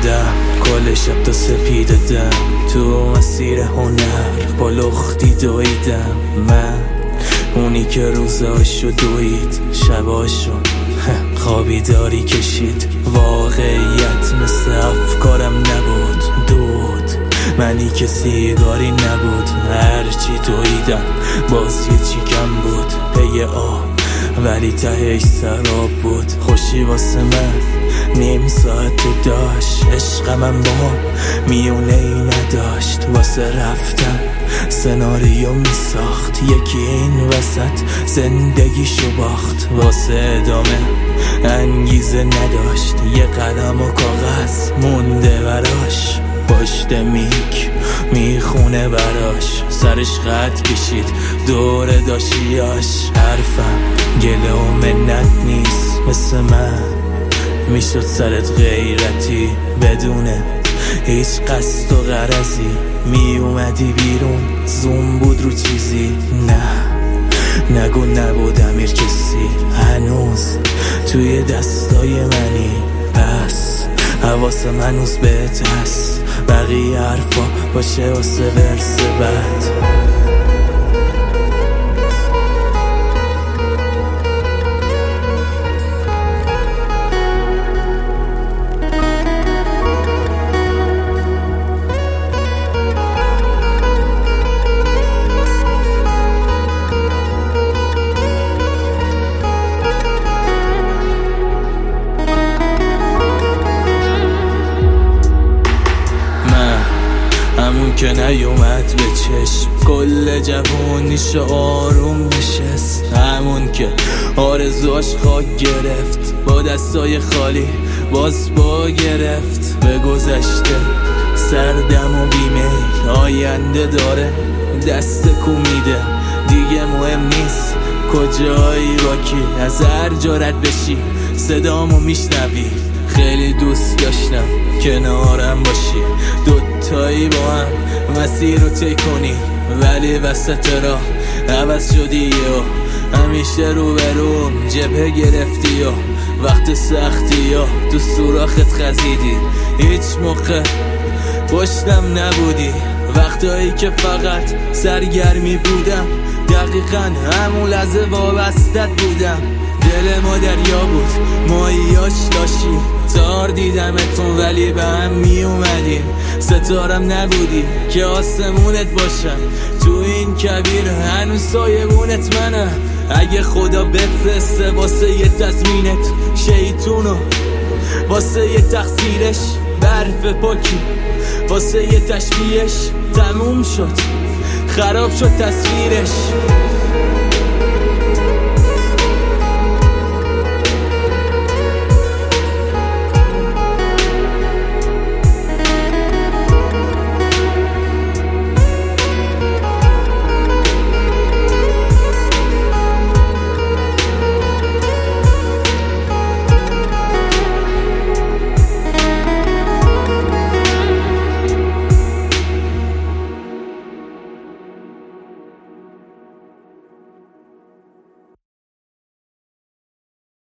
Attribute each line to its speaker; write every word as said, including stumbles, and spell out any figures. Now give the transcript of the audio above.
Speaker 1: اومدم کل شب تا سپیده دم، تو مسیر هنر با لختی دویدم. من اونی که روزاشو دوید شباشو خوابیداری کشید. واقعیت مثل افکارم نبود، دود منی که سیگاری نبود. هرچی دویدم باز یه چی کم بود، پی آب ولی تهش سراب بود. خوشی واسه من نیم ساعت داشت، عشقمم با میونه ای نداشت. واسه رفتن سناریو می ساخت، یکی این وسط زندگیشو باخت. واسه ادامه انگیزه نداشت، یه قلم و کاغذ مونده براش. پشت میک میخونه براش، سرش خط کشید دور داشیاش. حرفم گله و منت نیست، مثل من میشد سرت غیرتی بدونه هیچ قصد و غرضی. می اومدی بیرون زوم بود رو چیزی، نه نگو نبود امیر کسی. هنوز توی دستای منی، پس حواسم هنوز بهت هست. بقیه حرفا باشه واسه ورس بعد. همون که نیومد به چشم، کل جوونیش آروم نشست. همون که آرزوهاش خاک گرفت، با دستای خالی باز با گرفت. به گذشته سردم و بیمیل، آینده داره دست کو میده. دیگه مهم نیست کجایی با کی، از هر جا رد بشی صدامو میشنوی. خیلی دوست داشتم کنارم باشی، دوتایی با هم مسیر رو طی کنی. ولی وسط راه عوض شدی و همیشه رو به روم جبهه گرفتی و وقت سختی و تو سوراخت خزیدی. هیچ موقع پشتم نبودی، وقتایی که فقط سرگرمی بودم. دقیقا همون لحظه وابستت بودم. دل ما دریا بود ماهیاش لاشی، تار دیدمتون ولی به هم می اومدیم. ستارم نبودی که آسمونت باشم، تو این کبیر هنوز سایبونت منم. اگه خدا بفرسته واسه یه تضمینت شیطونو، واسه یه تقصیرش برف پاکی، واسه یه تشبیهش تموم شد خراب شد تصویرش.